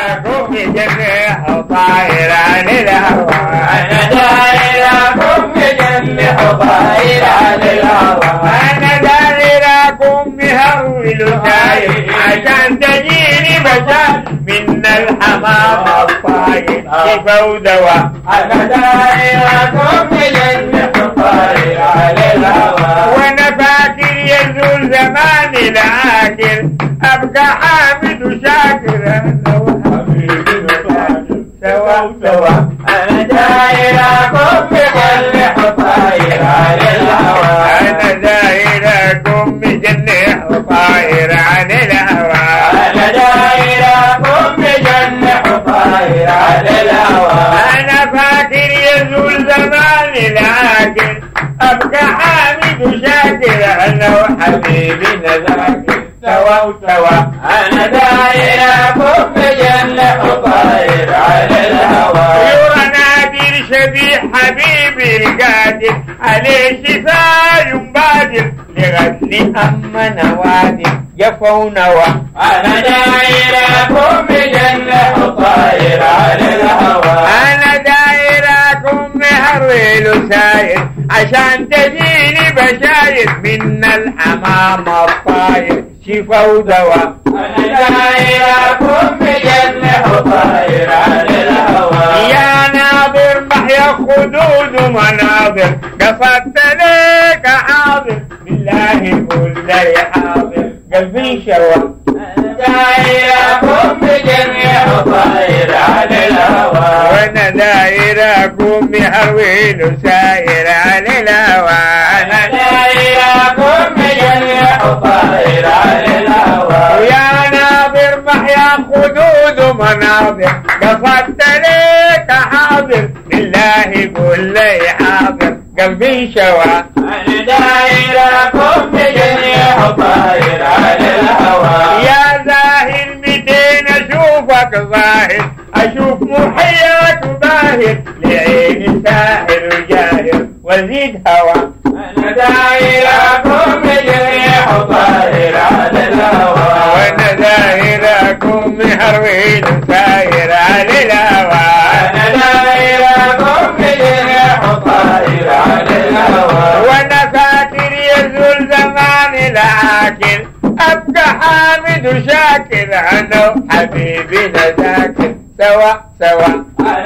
دائركم جميع طائر عن الهوى أنا دائركم بجنح طائر عن الهوى أنا دائركم بهول ساير عشان تجيني بشر من الحمام الطاير شفا ودواء أنا دائركم بجنح طائر عن الهوى وانا فاكر يزول زمان العاكر ابقى حامد وشاكر انا وحبيبي نتاجر سوا سوا أنا دائركم بجنح طائر عن الهوى انا دايركم بجنح وطاير عن الهوى أنا دائركم بجنح طائر عن الهوى انا فاكر يزول زمان العاكر ابقى حامد وشاكر انا وحبيبي نذاكر سوا وسوا أنا دائركم بجنح طائر عن الهوى يورا نادر شبيح حبيبي القادر عليه شفاء بادر لغسل أما نوادر جفا ونوى أنا دائركم بجنح طائر عن الهوى أنا دايركم مهرول ساير عشان تجيني بشاير من الحمام الطاير شفا ودواء أنا دائركم بجنح طائر عن الهوى يا ناظر محيا خدود ومناظر قصدت ليك حاضر بالله قول لي حاضر قلبي شوى أنا دائركم بجنح طائر عن الهوى وانا دايركم بهرويل ساير عن الهوى أنا دائركم بجنح طائر عن الهوى ويا ناظر محيا خدود ومناظر قصدت ليك حاضر بالله قول لي حاضر قلبي شوى أنا دائركم بجنح طائر عن الهوى يا زاهر متين اشوفك ظاهر اشوف محياك باهر لعيني ساهر وجاهر وزيد هوى أنا دائركم بجنح طائر عن الهوى وانا دايركم مهروين ساير على الهوى أنا دائركم بجنح طائر عن الهوى وانا فاكر يزول زمان العاكر ابقى حامد وشاكر انا وحبيبي نذاكر سوا سوا أنا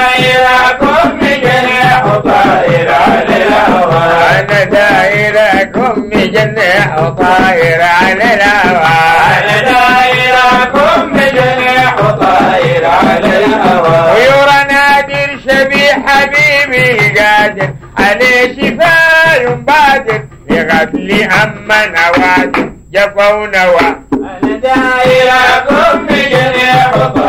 دائركم بجنح طائر عن الهوى انا دايركم بجنح وطاير على الهوى أنا دائركم بجنح طائر عن الهوى ويورا نادر شبيح حبيبي قادر عليه شفاء بادر لغفل أما نوادر جفا ونوى أنا دائركم بجنح